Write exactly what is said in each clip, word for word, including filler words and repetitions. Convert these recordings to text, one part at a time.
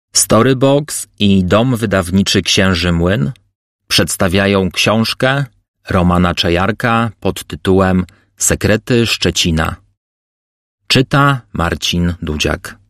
Storybox i Dom Wydawniczy Księży Młyn przedstawiają książkę Romana Czajarka pod tytułem Sekrety Szczecina. Czyta Marcin Dudziak.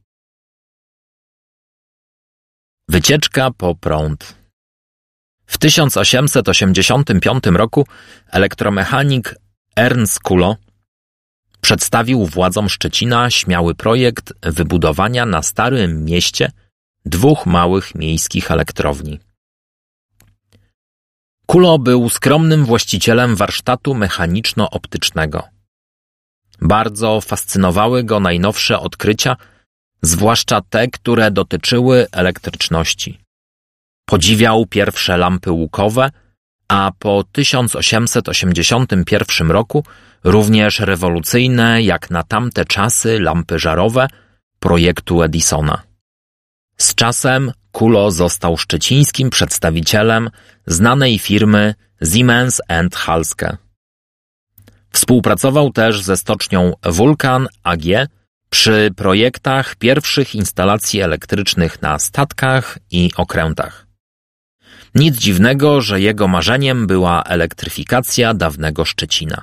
Wycieczka po prąd. W tysiąc osiemset osiemdziesiątym piątym roku elektromechanik Ernst Kulo przedstawił władzom Szczecina śmiały projekt wybudowania na Starym Mieście dwóch małych miejskich elektrowni. Kulo był skromnym właścicielem warsztatu mechaniczno-optycznego. Bardzo fascynowały go najnowsze odkrycia, zwłaszcza te, które dotyczyły elektryczności. Podziwiał pierwsze lampy łukowe, a po tysiąc osiemset osiemdziesiątym pierwszym roku również rewolucyjne jak na tamte czasy lampy żarowe projektu Edisona. Z czasem Kulo został szczecińskim przedstawicielem znanej firmy Siemens and Halske. Współpracował też ze stocznią Vulcan A G przy projektach pierwszych instalacji elektrycznych na statkach i okrętach. Nic dziwnego, że jego marzeniem była elektryfikacja dawnego Szczecina.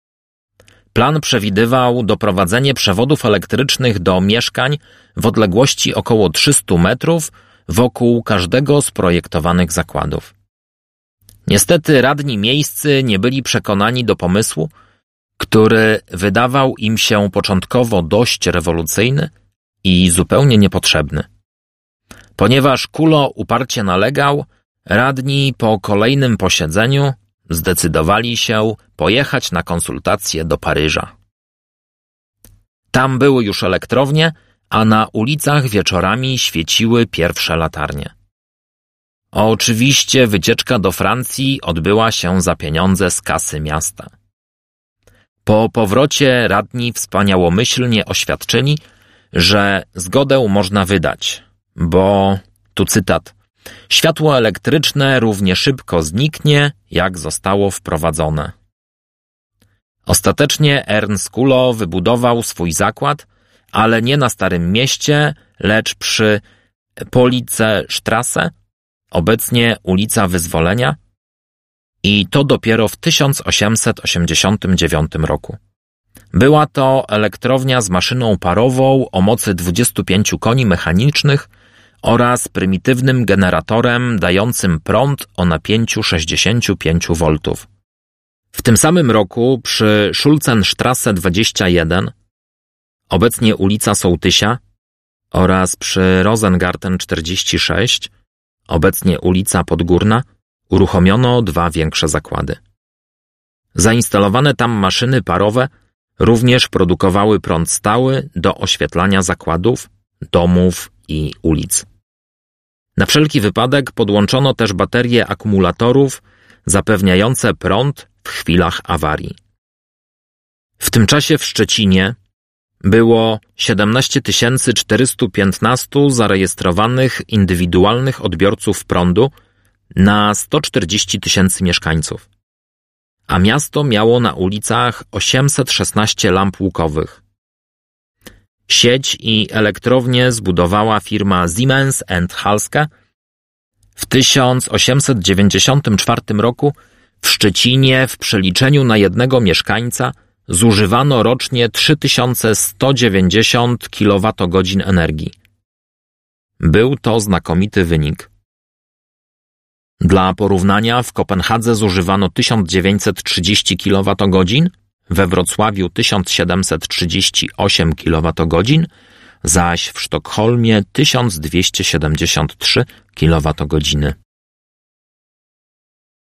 Plan przewidywał doprowadzenie przewodów elektrycznych do mieszkań w odległości około trzystu metrów wokół każdego z projektowanych zakładów. Niestety radni miejscy nie byli przekonani do pomysłu, który wydawał im się początkowo dość rewolucyjny i zupełnie niepotrzebny. Ponieważ Kulo uparcie nalegał, radni po kolejnym posiedzeniu zdecydowali się pojechać na konsultacje do Paryża. Tam były już elektrownie, a na ulicach wieczorami świeciły pierwsze latarnie. Oczywiście wycieczka do Francji odbyła się za pieniądze z kasy miasta. Po powrocie radni wspaniałomyślnie oświadczyli, że zgodę można wydać, bo, tu cytat, światło elektryczne równie szybko zniknie, jak zostało wprowadzone. Ostatecznie Ernst Kulo wybudował swój zakład, ale nie na Starym Mieście, lecz przy Polizestrasse, obecnie ulica Wyzwolenia, i to dopiero w tysiąc osiemset osiemdziesiątym dziewiątym roku. Była to elektrownia z maszyną parową o mocy dwudziestu pięciu koni mechanicznych oraz prymitywnym generatorem dającym prąd o napięciu sześćdziesięciu pięciu woltów. W tym samym roku przy Schulzenstrasse dwadzieścia jeden, obecnie ulica Sołtysia, oraz przy Rosengarten czterdzieści sześć, obecnie ulica Podgórna, uruchomiono dwa większe zakłady. Zainstalowane tam maszyny parowe również produkowały prąd stały do oświetlania zakładów, domów i ulic. Na wszelki wypadek podłączono też baterie akumulatorów zapewniające prąd w chwilach awarii. W tym czasie w Szczecinie było siedemnaście tysięcy czterysta piętnaście zarejestrowanych indywidualnych odbiorców prądu na sto czterdzieści tysięcy mieszkańców, a miasto miało na ulicach osiemset szesnaście lamp łukowych. Sieć i elektrownię zbudowała firma Siemens and Halske. W tysiąc osiemset dziewięćdziesiątym czwartym roku w Szczecinie w przeliczeniu na jednego mieszkańca zużywano rocznie trzy tysiące sto dziewięćdziesiąt kilowatogodzin energii. Był to znakomity wynik. Dla porównania w Kopenhadze zużywano tysiąc dziewięćset trzydzieści kilowatogodzin, we Wrocławiu tysiąc siedemset trzydzieści osiem kilowatogodzin, zaś w Sztokholmie tysiąc dwieście siedemdziesiąt trzy kilowatogodziny.